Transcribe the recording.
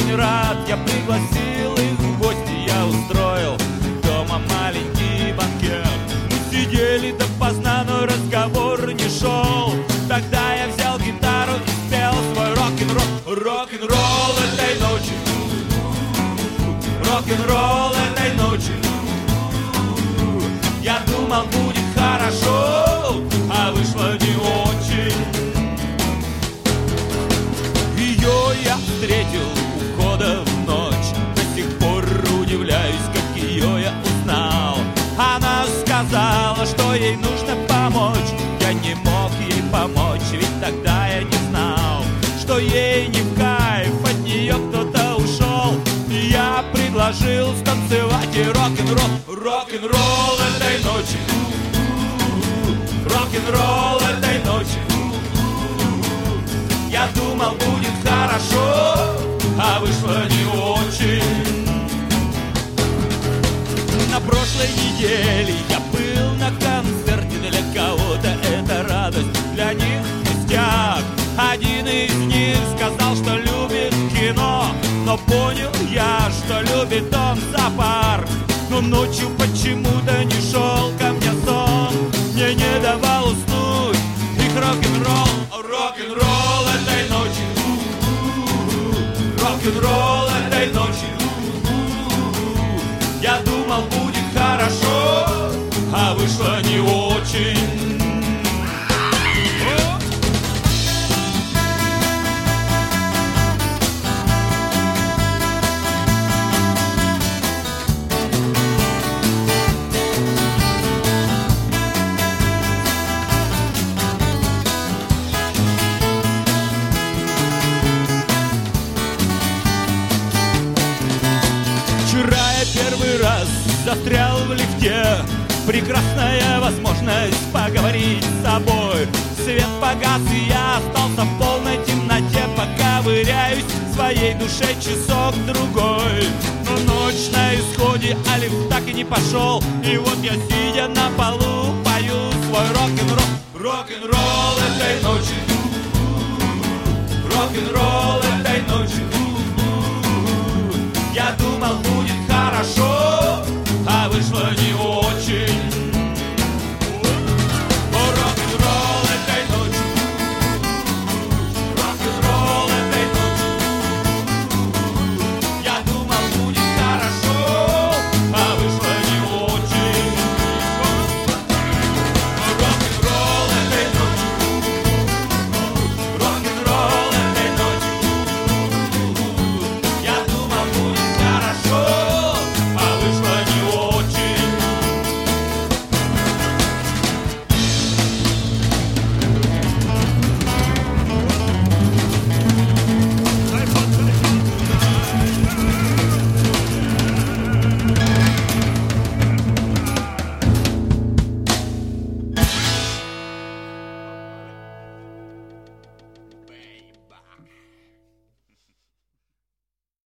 очень рад. Я пригласил их в гости, я устроил дома маленький банкет. Мы сидели допоздна, но разговор не шел. Тогда я взял гитару и спел свой рок-н-ролл. Рок-н-ролл этой ночи, рок-н-ролл этой ночи. Я думал, будет хорошо, а вышло не очень. Ее я встретил у входа в ночь. До сих пор удивляюсь, как ее я узнал. Она сказала, что ей нужно помочь. Я не мог ей помочь, ведь тогда я не знал, что ей не в кайф, от нее кто-то ушел. И я предложил станцевать и рок-н-ролл. Рок-н-ролл этой ночи, рок-н-ролл этой ночи. Я думал, будет хорошо, а вышло не очень. На прошлой неделе я был на концерте. Для кого-то это радость, для них пустяк. Один из них сказал, что любит кино, но понял я, что любит он зоопарк. Но ночью почему-то не шел ко мне сон, мне не давал уснуть их рок-н-ролл. Рок-н-ролл этой ночи, рок-н-ролл этой ночи. Я думал, будет хорошо, а вышло не очень. Вчера я первый раз застрял в лифте. Прекрасная возможность поговорить с собой. Свет погас, и я остался в полной темноте. Пока ковыряюсь в своей душе часок-другой. Но ночь на исходе, а лифт так и не пошел. И вот я, сидя на полу, пою свой рок-н-ролл. Рок-н-ролл этой ночи, рок-н-ролл этой ночи.